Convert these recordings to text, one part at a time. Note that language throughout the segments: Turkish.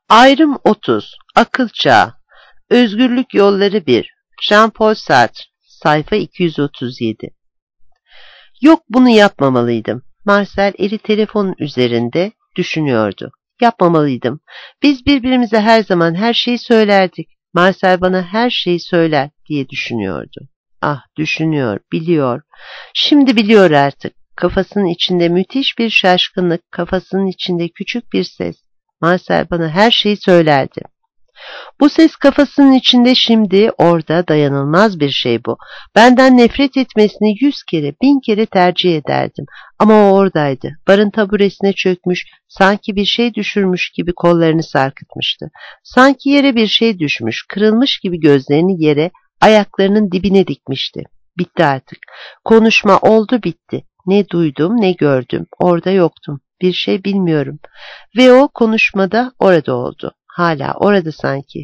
Ayrım 30. Akıl Çağı. Özgürlük Yolları 1. Jean-Paul Sartre. Sayfa 237. Yok, bunu yapmamalıydım. Marcel eli telefonun üzerinde düşünüyordu. Yapmamalıydım. Biz birbirimize her zaman her şeyi söylerdik. Marcel bana her şeyi söyler diye düşünüyordu. Ah, düşünüyor, biliyor. Şimdi biliyor artık. Kafasının içinde müthiş bir şaşkınlık, kafasının içinde küçük bir ses. Marcel bana her şeyi söylerdi. Bu ses kafasının içinde, şimdi orada, dayanılmaz bir şey bu. Benden nefret etmesini 100 kere, 1000 kere tercih ederdim. Ama o oradaydı. Barın taburesine çökmüş, sanki bir şey düşürmüş gibi kollarını sarkıtmıştı. Sanki yere bir şey düşmüş, kırılmış gibi gözlerini yere, ayaklarının dibine dikmişti. Bitti artık. Konuşma oldu, bitti. Ne duydum, ne gördüm. Orada yoktum. Bir şey bilmiyorum. Ve o konuşmada orada oldu. Hala orada sanki.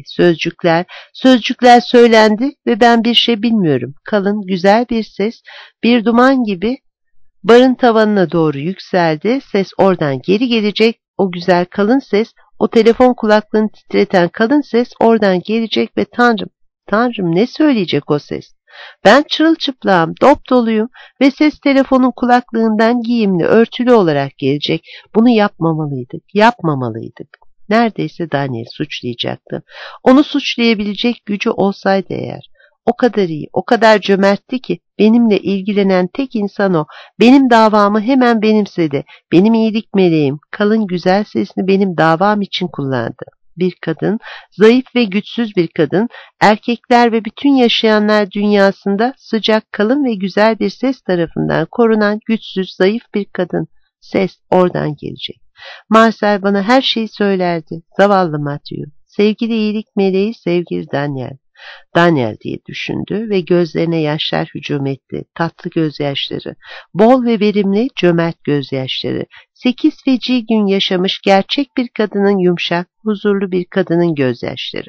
Sözcükler söylendi ve ben bir şey bilmiyorum. Kalın, güzel bir ses, bir duman gibi barın tavanına doğru yükseldi. Ses oradan geri gelecek. O güzel kalın ses, o telefon kulaklığını titreten kalın ses oradan gelecek ve Tanrım ne söyleyecek o ses? Ben çırılçıplağım, dopdoluyum ve ses telefonun kulaklığından giyimli, örtülü olarak gelecek. Bunu yapmamalıydık. Neredeyse Daniel suçlayacaktı. Onu suçlayabilecek gücü olsaydı eğer. O kadar iyi, o kadar cömertti ki benimle ilgilenen tek insan o. Benim davamı hemen benimsedi. Benim iyilik meleğim, kalın güzel sesini benim davam için kullandı. Bir kadın, zayıf ve güçsüz bir kadın, erkekler ve bütün yaşayanlar dünyasında sıcak, kalın ve güzel bir ses tarafından korunan güçsüz, zayıf bir kadın. Ses oradan gelecek. Marcel bana her şeyi söylerdi. Zavallı Matthew. Sevgili iyilik meleği, sevgili Daniel. Daniel diye düşündü ve gözlerine yaşlar hücum etti. Tatlı gözyaşları, bol ve verimli, cömert gözyaşları. 8 feci gün yaşamış gerçek bir kadının yumuşak, huzurlu bir kadının gözyaşları.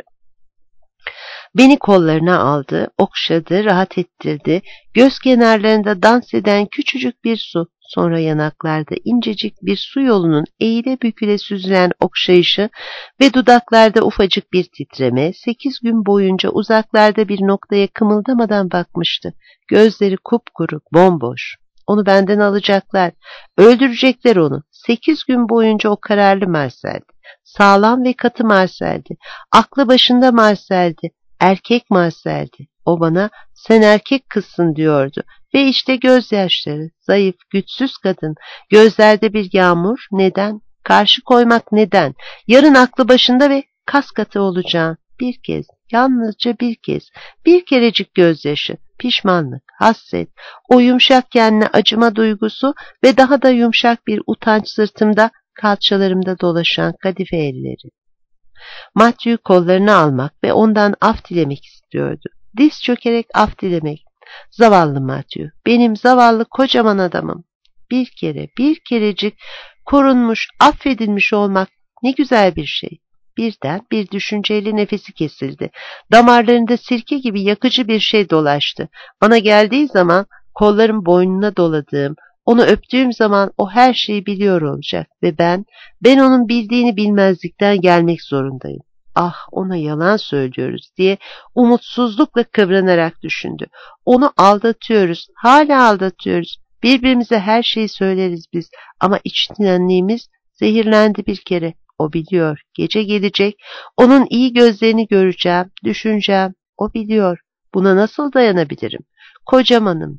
Beni kollarına aldı, okşadı, rahat ettirdi. Göz kenarlarında dans eden küçücük bir su, sonra yanaklarda incecik bir su yolunun eğile büküle süzülen okşayışı ve dudaklarda ufacık bir titreme, 8 gün boyunca uzaklarda bir noktaya kımıldamadan bakmıştı. Gözleri kupkuru, bomboş. Onu benden alacaklar, öldürecekler onu. 8 gün boyunca o kararlı Marcel'di. Sağlam ve katı Marcel'di. Aklı başında Marcel'di. Erkek Marcel'di. O bana sen erkek kızsın diyordu. Ve işte gözyaşları, zayıf, güçsüz kadın. Gözlerde bir yağmur. Neden? Karşı koymak neden? Yarın aklı başında ve kas katı olacağım. Bir kez, yalnızca bir kez. Bir kerecik gözyaşı, pişmanlık, hasret, o yumuşak kendine acıma duygusu ve daha da yumuşak bir utanç sırtımda, kalçalarımda dolaşan kadife elleri. Matthew kollarını almak ve ondan af dilemek istiyordu. Diz çökerek af dilemek. Zavallı Matthew, benim zavallı kocaman adamım. Bir kere, bir kerecik korunmuş, affedilmiş olmak ne güzel bir şey. Birden bir düşünceyle nefesi kesildi. Damarlarında sirke gibi yakıcı bir şey dolaştı. Bana geldiği zaman kollarım boynuna doladığım, onu öptüğüm zaman o her şeyi biliyor olacak ve ben onun bildiğini bilmezlikten gelmek zorundayım. Ah, ona yalan söylüyoruz diye umutsuzlukla kıvranarak düşündü. Onu aldatıyoruz, hala aldatıyoruz. Birbirimize her şeyi söyleriz biz ama içtenliğimiz zehirlendi bir kere. O biliyor, gece gelecek, onun iyi gözlerini göreceğim, düşüneceğim. O biliyor, buna nasıl dayanabilirim? Kocamanım,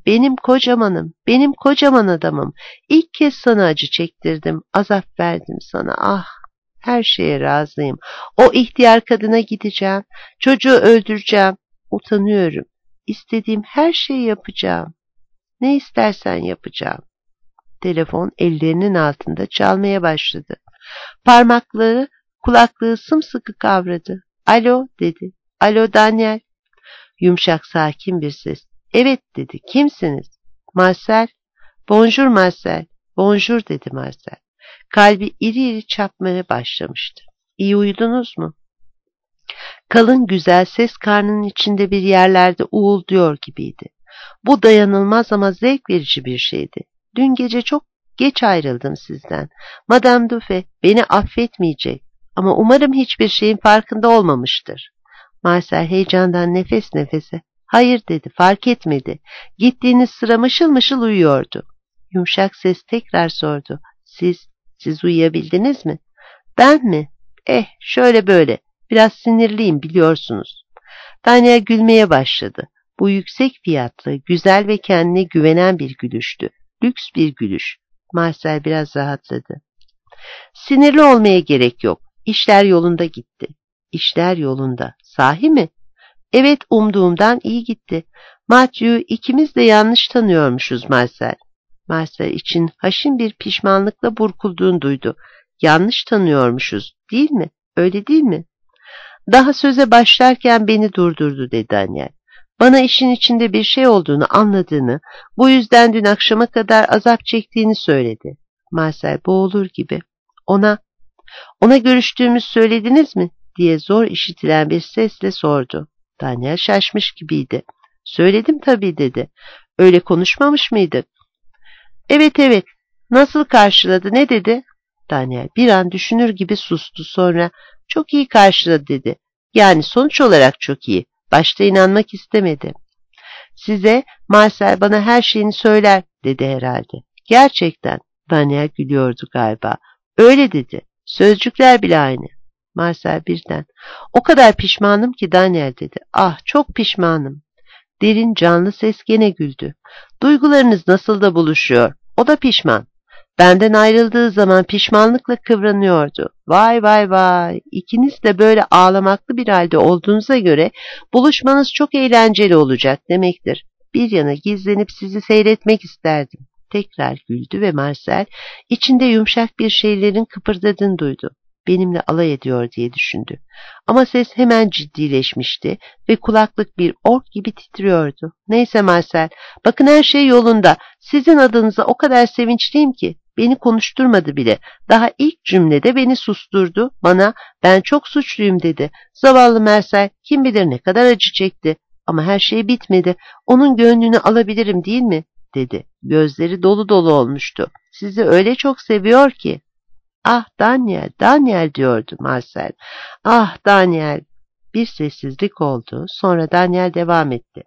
benim kocaman adamım. İlk kez sana acı çektirdim, azap verdim sana. Ah, her şeye razıyım. O ihtiyar kadına gideceğim, çocuğu öldüreceğim. Utanıyorum. İstediğim her şeyi yapacağım. Ne istersen yapacağım. Telefon ellerinin altında çalmaya başladı. Parmakları kulaklığı sımsıkı kavradı. Alo dedi. Alo Daniel. Yumuşak sakin bir ses. Evet dedi. Kimsiniz? Marcel. Bonjour Marcel. Bonjour dedi Marcel. Kalbi iri iri çarpmaya başlamıştı. İyi uyudunuz mu? Kalın güzel ses karnının içinde bir yerlerde uğulduyor gibiydi. Bu dayanılmaz ama zevk verici bir şeydi. Dün gece çok geç ayrıldım sizden. Madame Dufay beni affetmeyecek. Ama umarım hiçbir şeyin farkında olmamıştır. Marcel heyecandan nefes nefese. Hayır dedi, fark etmedi. Gittiğiniz sıra mışıl mışıl uyuyordu. Yumuşak ses tekrar sordu. Siz uyuyabildiniz mi? Ben mi? Şöyle böyle. Biraz sinirliyim biliyorsunuz. Daniel gülmeye başladı. Bu yüksek fiyatlı, güzel ve kendine güvenen bir gülüştü. Lüks bir gülüş. Marcel biraz rahatladı. Sinirli olmaya gerek yok. İşler yolunda gitti. İşler yolunda. Sahi mi? Evet, umduğumdan iyi gitti. Matthew'u ikimiz de yanlış tanıyormuşuz Marcel. Marcel için haşin bir pişmanlıkla burkulduğunu duydu. Yanlış tanıyormuşuz, değil mi? Öyle değil mi? Daha söze başlarken beni durdurdu dedi Daniel. Bana işin içinde bir şey olduğunu anladığını, bu yüzden dün akşama kadar azap çektiğini söyledi. Marcel boğulur gibi. Ona görüştüğümüz söylediniz mi? Diye zor işitilen bir sesle sordu. Daniel şaşmış gibiydi. Söyledim tabii dedi. Öyle konuşmamış mıydık? Evet. Nasıl karşıladı, ne dedi? Daniel bir an düşünür gibi sustu, sonra çok iyi karşıladı dedi. Yani sonuç olarak çok iyi. Başta inanmak istemedi. Size Marcel bana her şeyini söyler dedi herhalde. Gerçekten. Daniel gülüyordu galiba. Öyle dedi. Sözcükler bile aynı. Marcel birden. O kadar pişmanım ki Daniel dedi. Ah, çok pişmanım. Derin canlı ses gene güldü. Duygularınız nasıl da buluşuyor. O da pişman. Benden ayrıldığı zaman pişmanlıkla kıvranıyordu. Vay. İkiniz de böyle ağlamaklı bir halde olduğunuza göre buluşmanız çok eğlenceli olacak demektir. Bir yana gizlenip sizi seyretmek isterdim. Tekrar güldü ve Marcel içinde yumuşak bir şeylerin kıpırdadığını duydu. Benimle alay ediyor diye düşündü. Ama ses hemen ciddileşmişti ve kulaklık bir ork gibi titriyordu. Neyse Marcel, bakın her şey yolunda. Sizin adınıza o kadar sevinçliyim ki. Beni konuşturmadı bile. Daha ilk cümlede beni susturdu. Bana ben çok suçluyum dedi. Zavallı Marcel kim bilir ne kadar acı çekti. Ama her şey bitmedi. Onun gönlünü alabilirim değil mi? Dedi. Gözleri dolu dolu olmuştu. Sizi öyle çok seviyor ki. Ah Daniel diyordu Marcel. Ah Daniel. Bir sessizlik oldu. Sonra Daniel devam etti.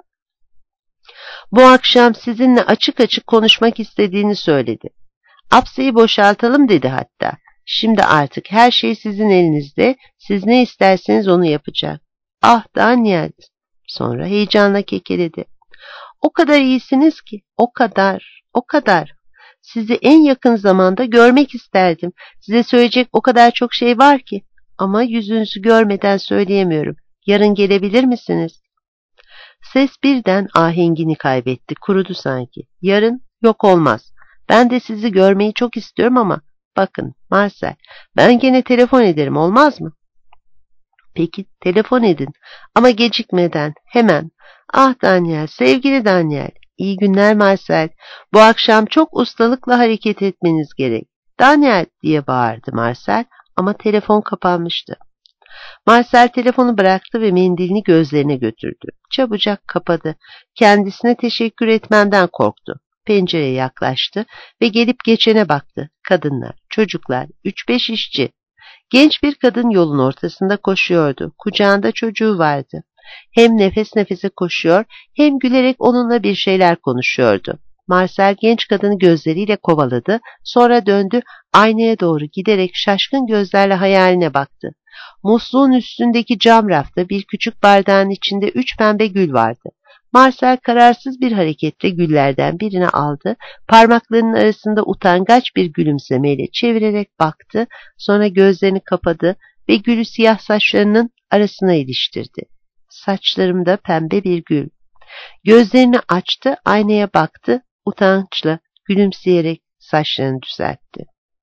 Bu akşam sizinle açık açık konuşmak istediğini söyledi. Apseyi boşaltalım dedi hatta. Şimdi artık her şey sizin elinizde. Siz ne isterseniz onu yapacak. Ah Daniel. Sonra heyecanla kekeledi. O kadar iyisiniz ki. O kadar. Sizi en yakın zamanda görmek isterdim. Size söyleyecek o kadar çok şey var ki. Ama yüzünüzü görmeden söyleyemiyorum. Yarın gelebilir misiniz? Ses birden ahengini kaybetti. Kurudu sanki. Yarın yok olmaz. Ben de sizi görmeyi çok istiyorum ama bakın Marcel, ben gene telefon ederim, olmaz mı? Peki telefon edin ama gecikmeden, hemen. Ah Daniel, sevgili Daniel, iyi günler Marcel. Bu akşam çok ustalıkla hareket etmeniz gerek. Daniel diye bağırdı Marcel ama telefon kapanmıştı. Marcel telefonu bıraktı ve mendilini gözlerine götürdü. Çabucak kapadı. Kendisine teşekkür etmenden korktu. Pencereye yaklaştı ve gelip geçene baktı. Kadınlar, çocuklar, 3-5 işçi. Genç bir kadın yolun ortasında koşuyordu. Kucağında çocuğu vardı. Hem nefes nefese koşuyor, hem gülerek onunla bir şeyler konuşuyordu. Marcel genç kadını gözleriyle kovaladı, sonra döndü, aynaya doğru giderek şaşkın gözlerle hayaline baktı. Musluğun üstündeki cam rafta bir küçük bardağın içinde 3 pembe gül vardı. Marcel kararsız bir hareketle güllerden birini aldı, parmaklarının arasında utangaç bir gülümsemeyle çevirerek baktı, sonra gözlerini kapadı ve gülü siyah saçlarının arasına iliştirdi. Saçlarımda pembe bir gül. Gözlerini açtı, aynaya baktı, utançla, gülümseyerek saçlarını düzeltti.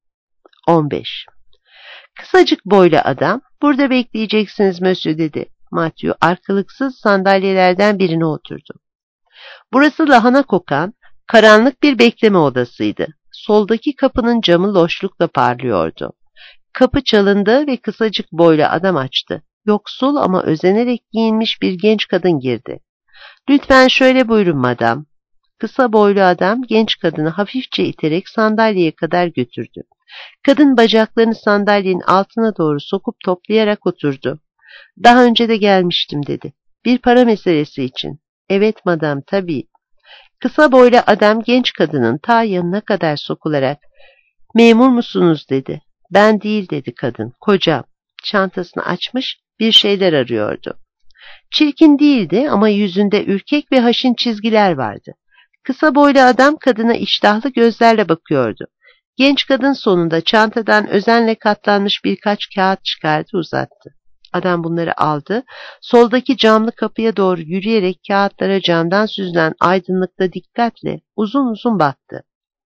15. Kısacık boylu adam, burada bekleyeceksiniz Mösyö dedi. Matthew arkalıksız sandalyelerden birine oturdu. Burası lahana kokan, karanlık bir bekleme odasıydı. Soldaki kapının camı loşlukla parlıyordu. Kapı çalındı ve kısacık boylu adam açtı. Yoksul ama özenerek giyinmiş bir genç kadın girdi. Lütfen şöyle buyurun madam. Kısa boylu adam genç kadını hafifçe iterek sandalyeye kadar götürdü. Kadın bacaklarını sandalyenin altına doğru sokup toplayarak oturdu. Daha önce de gelmiştim dedi. Bir para meselesi için. Evet madam, tabii. Kısa boylu adam genç kadının ta yanına kadar sokularak memur musunuz dedi. Ben değil dedi kadın, kocam. Çantasını açmış bir şeyler arıyordu. Çirkin değildi ama yüzünde ürkek ve haşin çizgiler vardı. Kısa boylu adam kadına iştahlı gözlerle bakıyordu. Genç kadın sonunda çantadan özenle katlanmış birkaç kağıt çıkardı, uzattı. Adam bunları aldı, soldaki camlı kapıya doğru yürüyerek kağıtlara camdan süzülen aydınlıkta dikkatle uzun uzun baktı.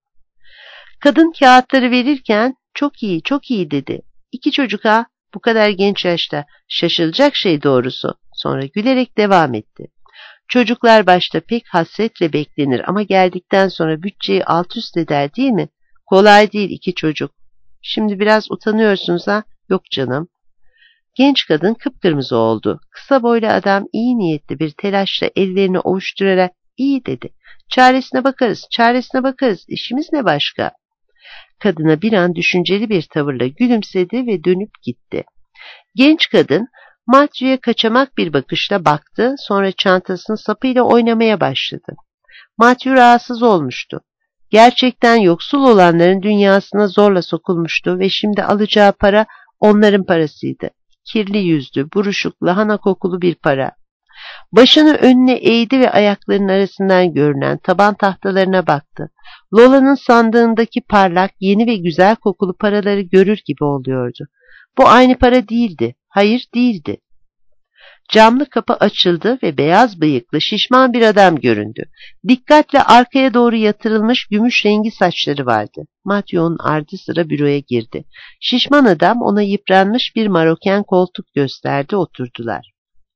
Kadın kağıtları verirken çok iyi, çok iyi dedi. İki çocuk ha, bu kadar genç yaşta, şaşılacak şey doğrusu. Sonra gülerek devam etti. Çocuklar başta pek hasretle beklenir ama geldikten sonra bütçeyi alt üst eder değil mi? Kolay değil iki çocuk. Şimdi biraz utanıyorsunuz ha? Yok canım. Genç kadın kıpkırmızı oldu. Kısa boylu adam iyi niyetli bir telaşla ellerini ovuşturarak iyi dedi. Çaresine bakarız, çaresine bakarız. İşimiz ne başka? Kadına bir an düşünceli bir tavırla gülümsedi ve dönüp gitti. Genç kadın Matthew'ye kaçamak bir bakışla baktı, sonra çantasının sapıyla oynamaya başladı. Matthew rahatsız olmuştu. Gerçekten yoksul olanların dünyasına zorla sokulmuştu ve şimdi alacağı para onların parasıydı. Kirli yüzlü, buruşuk, lahana kokulu bir para. Başını önüne eğdi ve ayaklarının arasından görünen taban tahtalarına baktı. Lola'nın sandığındaki parlak, yeni ve güzel kokulu paraları görür gibi oluyordu. Bu aynı para değildi. Hayır, değildi. Camlı kapı açıldı ve beyaz bıyıklı şişman bir adam göründü. Dikkatle arkaya doğru yatırılmış gümüş rengi saçları vardı. Matthew'un ardı sıra büroya girdi. Şişman adam ona yıpranmış bir maroken koltuk gösterdi, oturdular.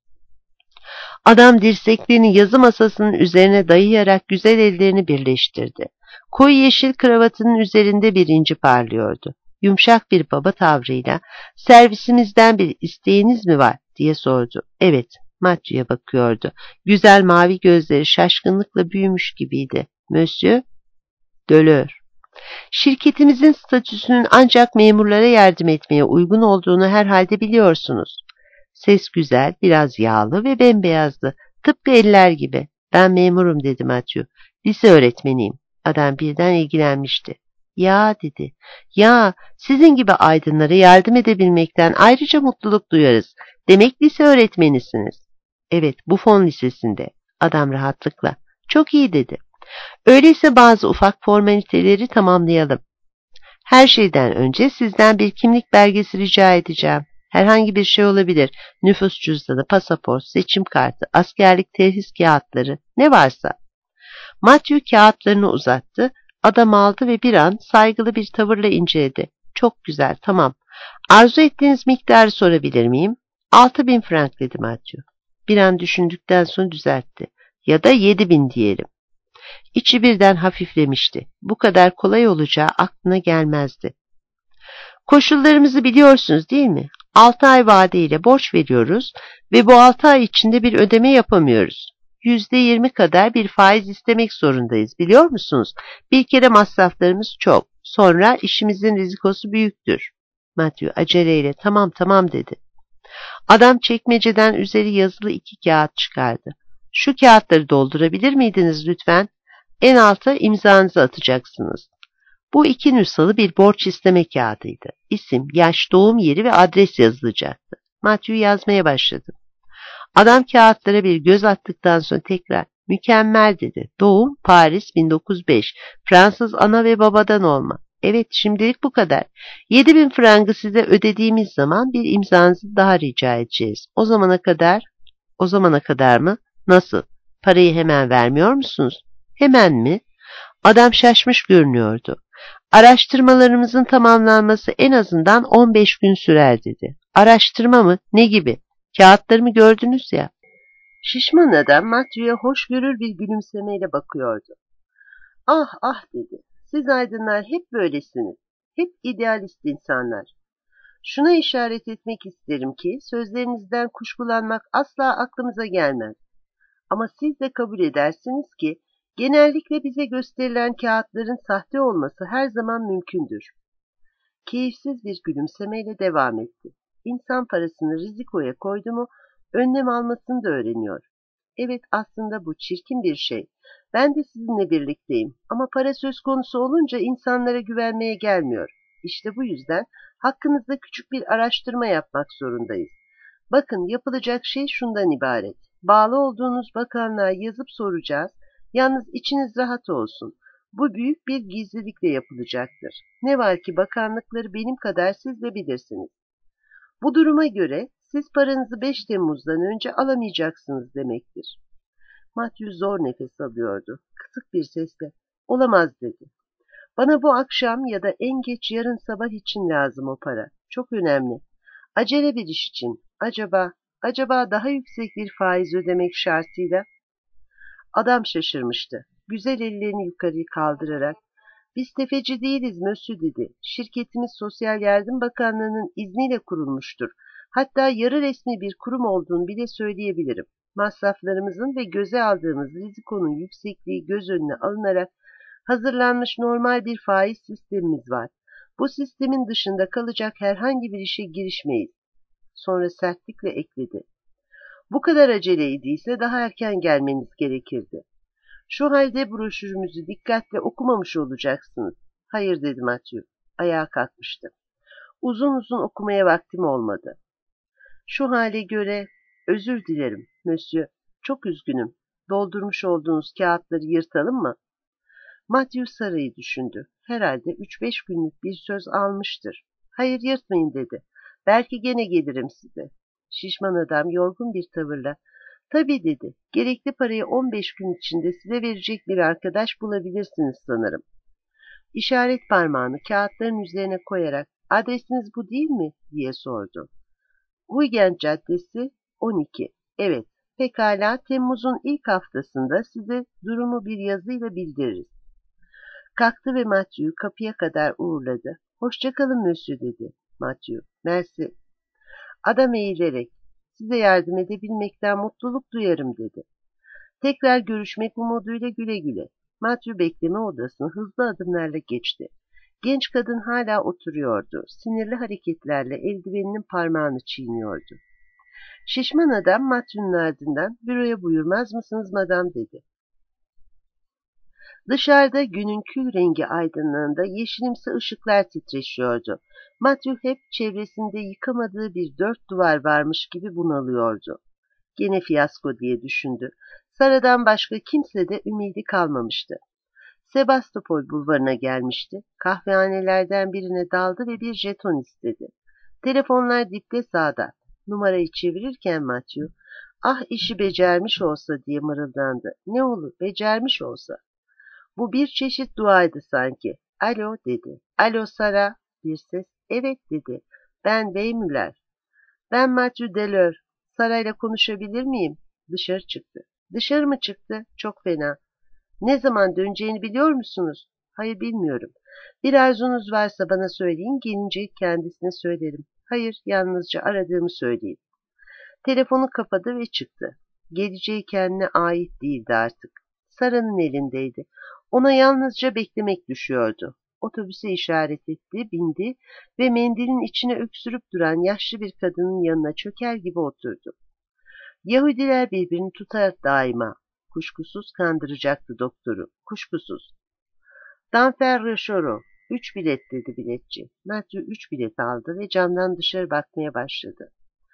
Adam dirseklerini yazı masasının üzerine dayayarak güzel ellerini birleştirdi. Koyu yeşil kravatının üzerinde bir inci parlıyordu. Yumuşak bir baba tavrıyla "Servisimizden bir isteğiniz mi var?" diye sordu. Evet, Matthew'ye bakıyordu. Güzel mavi gözleri şaşkınlıkla büyümüş gibiydi. "Monsieur Deleur. Şirketimizin statüsünün ancak memurlara yardım etmeye uygun olduğunu herhalde biliyorsunuz." Ses güzel, biraz yağlı ve bembeyazdı. Tıpkı eller gibi. "Ben memurum," dedi Matthew. "Lise öğretmeniyim." Adam birden ilgilenmişti. "Ya," dedi. "Ya, sizin gibi aydınlara yardım edebilmekten ayrıca mutluluk duyarız. Demek lise öğretmenisiniz." "Evet, Buffon Lisesi'nde." Adam rahatlıkla. "Çok iyi," dedi. "Öyleyse bazı ufak formaliteleri tamamlayalım. Her şeyden önce sizden bir kimlik belgesi rica edeceğim. Herhangi bir şey olabilir. Nüfus cüzdanı, pasaport, seçim kartı, askerlik terhis kağıtları, ne varsa." Matthew kağıtlarını uzattı. Adam aldı ve bir an saygılı bir tavırla inceledi. "Çok güzel, tamam. Arzu ettiğiniz miktarı sorabilir miyim?" 6.000 frank dedi Matthew. Bir an düşündükten sonra düzeltti. "Ya da 7.000 diyelim." İçi birden hafiflemişti. Bu kadar kolay olacağı aklına gelmezdi. "Koşullarımızı biliyorsunuz değil mi? 6 ay vadeyle borç veriyoruz ve bu 6 ay içinde bir ödeme yapamıyoruz. %20 kadar bir faiz istemek zorundayız, biliyor musunuz? Bir kere masraflarımız çok. Sonra işimizin rizikosu büyüktür." Matthew aceleyle "Tamam tamam," dedi. Adam çekmeceden üzeri yazılı 2 kağıt çıkardı. "Şu kağıtları doldurabilir miydiniz lütfen? En alta imzanızı atacaksınız." Bu 2 nüshalı bir borç isteme kağıdıydı. İsim, yaş, doğum yeri ve adres yazılacaktı. Matthew yazmaya başladı. Adam kağıtlara bir göz attıktan sonra tekrar "Mükemmel," dedi. "Doğum Paris 1905. Fransız ana ve babadan olma. Evet, şimdilik bu kadar. 7.000 frangı size ödediğimiz zaman bir imzanızı daha rica edeceğiz. O zamana kadar mı? Nasıl? Parayı hemen vermiyor musunuz?" "Hemen mi?" Adam şaşmış görünüyordu. "Araştırmalarımızın tamamlanması en azından 15 gün sürer," dedi. "Araştırma mı? Ne gibi? Kağıtlarımı gördünüz ya." Şişman adam Matthew'ye hoşgörür bir gülümsemeyle bakıyordu. "Ah ah," dedi. "Siz aydınlar hep böylesiniz. Hep idealist insanlar. Şuna işaret etmek isterim ki sözlerinizden kuşkulanmak asla aklımıza gelmez. Ama siz de kabul edersiniz ki genellikle bize gösterilen kağıtların sahte olması her zaman mümkündür. Keyifsiz bir gülümsemeyle devam etti. İnsan parasını rizikoya koydu mu, önlem almasını da öğreniyor. Evet, aslında bu çirkin bir şey. Ben de sizinle birlikteyim ama para söz konusu olunca insanlara güvenmeye gelmiyor. İşte bu yüzden hakkınızda küçük bir araştırma yapmak zorundayız. Bakın, yapılacak şey şundan ibaret. Bağlı olduğunuz bakanlığa yazıp soracağız. Yalnız içiniz rahat olsun. Bu büyük bir gizlilikle yapılacaktır. Ne var ki bakanlıkları benim kadar siz de bilirsiniz. Bu duruma göre siz paranızı 5 Temmuz'dan önce alamayacaksınız demektir. Matthew zor nefes alıyordu. Kısık bir sesle, "Olamaz," dedi. "Bana bu akşam ya da en geç yarın sabah için lazım o para. Çok önemli. Acele bir iş için. Acaba daha yüksek bir faiz ödemek şartıyla?" Adam şaşırmıştı. Güzel ellerini yukarı kaldırarak, "Biz tefeci değiliz Mösyö," dedi. "Şirketimiz Sosyal Yardım Bakanlığı'nın izniyle kurulmuştur. Hatta yarı resmi bir kurum olduğunu bile söyleyebilirim. Masraflarımızın ve göze aldığımız rizikonun yüksekliği göz önüne alınarak hazırlanmış normal bir faiz sistemimiz var. Bu sistemin dışında kalacak herhangi bir işe girişmeyiz." Sonra sertlikle ekledi. "Bu kadar aceleydiyse daha erken gelmeniz gerekirdi. Şu halde broşürümüzü dikkatle okumamış olacaksınız." "Hayır," dedi Matthew. Ayağa kalkmıştı. "Uzun uzun okumaya vaktim olmadı. Şu hale göre özür dilerim, Monsieur. Çok üzgünüm. Doldurmuş olduğunuz kağıtları yırtalım mı?" Matthew Sara'yı düşündü. Herhalde 3-5 günlük bir söz almıştır. "Hayır, yırtmayın," dedi. "Belki gene gelirim size." Şişman adam yorgun bir tavırla, "Tabii," dedi. "Gerekli parayı 15 gün içinde size verecek bir arkadaş bulabilirsiniz sanırım." İşaret parmağını kağıtların üzerine koyarak, "Adresiniz bu değil mi?" diye sordu. "Huygen Caddesi 12. Evet, pekala, Temmuz'un ilk haftasında size durumu bir yazıyla bildiririz." Kalktı ve Matthew'yu kapıya kadar uğurladı. "Hoşça kalın Mösyö," dedi Matthew. "Mersi." Adam eğilerek, "Size yardım edebilmekten mutluluk duyarım," dedi. "Tekrar görüşmek umuduyla, güle güle." Matthew bekleme odasını hızlı adımlarla geçti. Genç kadın hala oturuyordu. Sinirli hareketlerle eldiveninin parmağını çiğniyordu. Şişman adam Matthew'nun ardından, "Büroya buyurmaz mısınız madam?" dedi. Dışarıda günün kül rengi aydınlığında yeşilimsi ışıklar titreşiyordu. Matthew hep çevresinde yıkamadığı bir dört duvar varmış gibi bunalıyordu. Gene fiyasko diye düşündü. Sara'dan başka kimse de ümidi kalmamıştı. Sebastopol bulvarına gelmişti. Kahvehanelerden birine daldı ve bir jeton istedi. Telefonlar dipte sağda. Numarayı çevirirken Matthew, "Ah, işi becermiş olsa," diye mırıldandı. "Ne olur, becermiş olsa." Bu bir çeşit duaydı sanki. "Alo," dedi. "Alo Sara," bir ses. "Evet," dedi. "Ben Bey Müller." "Ben Matthew Deleur. Sarayla konuşabilir miyim?" Dışarı çıktı. "Dışarı mı çıktı? Çok fena. Ne zaman döneceğini biliyor musunuz?" "Hayır, bilmiyorum." "Bir arzunuz varsa bana söyleyin, gelince kendisine söylerim." "Hayır, yalnızca aradığımı söyleyeyim." Telefonu kapadı ve çıktı. Geleceği kendine ait değildi artık. Sara'nın elindeydi. Ona yalnızca beklemek düşüyordu. Otobüse işaret etti, bindi ve mendilin içine öksürüp duran yaşlı bir kadının yanına çöker gibi oturdu. Yahudiler birbirini tutar daima. Kuşkusuz kandıracaktı doktoru. Kuşkusuz. "Danfer-Rochereau. 3 bilet," dedi biletçi. Matthew 3 bilet aldı ve camdan dışarı bakmaya başladı.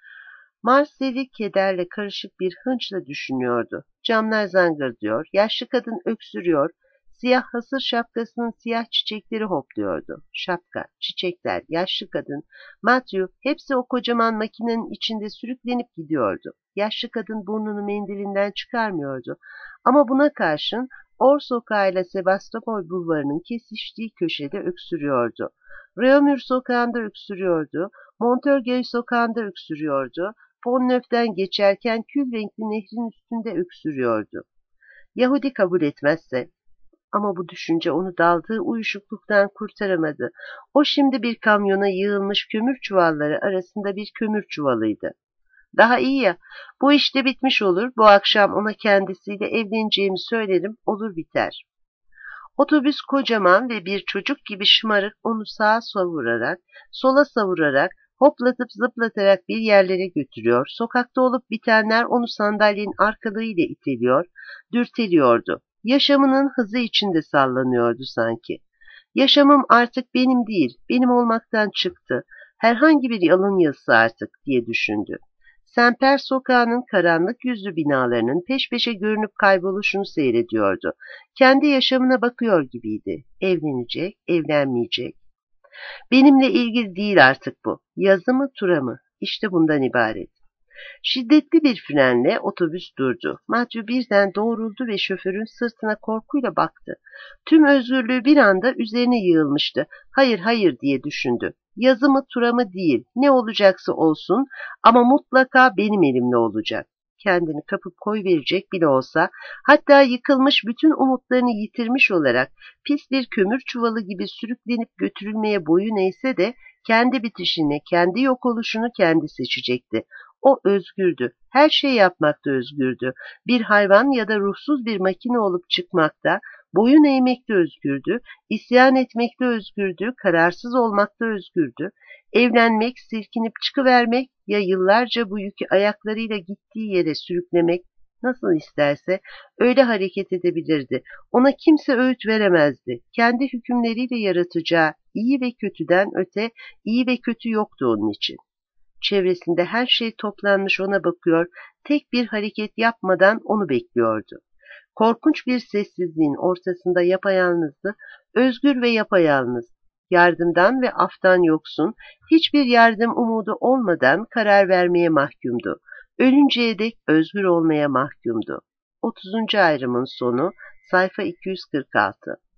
Marceli kederle karışık bir hınçla düşünüyordu. Camlar zangırdıyor, yaşlı kadın öksürüyor, siyah hasır şapkasının siyah çiçekleri hopluyordu. Şapka, çiçekler, yaşlı kadın, Matthew, hepsi o kocaman makinenin içinde sürüklenip gidiyordu. Yaşlı kadın burnunu mendilinden çıkarmıyordu. Ama buna karşın Or sokağıyla Sebastopol bulvarının kesiştiği köşede öksürüyordu. Réaumur sokağında öksürüyordu, Montorgueil sokağında öksürüyordu, Pont-Neuf'ten geçerken kül renkli nehrin üstünde öksürüyordu. Yahudi kabul etmezse, ama bu düşünce onu daldığı uyuşukluktan kurtaramadı. O şimdi bir kamyona yığılmış kömür çuvalları arasında bir kömür çuvalıydı. Daha iyi ya, bu işte bitmiş olur, bu akşam ona kendisiyle evleneceğimi söylerim, olur biter. Otobüs kocaman ve bir çocuk gibi şımarık onu sağa savurarak, sola savurarak, hoplatıp zıplatarak bir yerlere götürüyor. Sokakta olup bitenler onu sandalyenin arkalığıyla iteliyor, dürteliyordu. Yaşamının hızı içinde sallanıyordu sanki. Yaşamım artık benim değil, benim olmaktan çıktı. Herhangi bir alın yazısı artık diye düşündü. Semper sokağının karanlık yüzlü binalarının peş peşe görünüp kayboluşunu seyrediyordu. Kendi yaşamına bakıyor gibiydi. Evlenecek, evlenmeyecek. Benimle ilgili değil artık bu. Yazı mı, tura mı? İşte bundan ibaret. Şiddetli bir frenle otobüs durdu. Matthew birden doğruldu ve şoförün sırtına korkuyla baktı. Tüm özgürlüğü bir anda üzerine yığılmıştı. Hayır, hayır diye düşündü. Yazı mı, tura mı değil. Ne olacaksa olsun ama mutlaka benim elimle olacak. Kendini kapıp koyverecek bile olsa, hatta yıkılmış bütün umutlarını yitirmiş olarak pis bir kömür çuvalı gibi sürüklenip götürülmeye boyun eğse de kendi bitişini, kendi yok oluşunu kendi seçecekti. O özgürdü. Her şey yapmakta özgürdü. Bir hayvan ya da ruhsuz bir makine olup çıkmakta, boyun eğmekte özgürdü, isyan etmekte özgürdü, kararsız olmakta özgürdü. Evlenmek, silkinip çıkıvermek ya yıllarca bu yükü ayaklarıyla gittiği yere sürüklemek, nasıl isterse öyle hareket edebilirdi. Ona kimse öğüt veremezdi. Kendi hükümleriyle yaratacağı iyi ve kötüden öte iyi ve kötü yoktu onun için. Çevresinde her şey toplanmış ona bakıyor, tek bir hareket yapmadan onu bekliyordu. Korkunç bir sessizliğin ortasında yapayalnızdı, özgür ve yapayalnız. Yardımdan ve aftan yoksun, hiçbir yardım umudu olmadan karar vermeye mahkumdu. Ölünceye dek özgür olmaya mahkumdu. 30. ayrımın sonu, sayfa 246.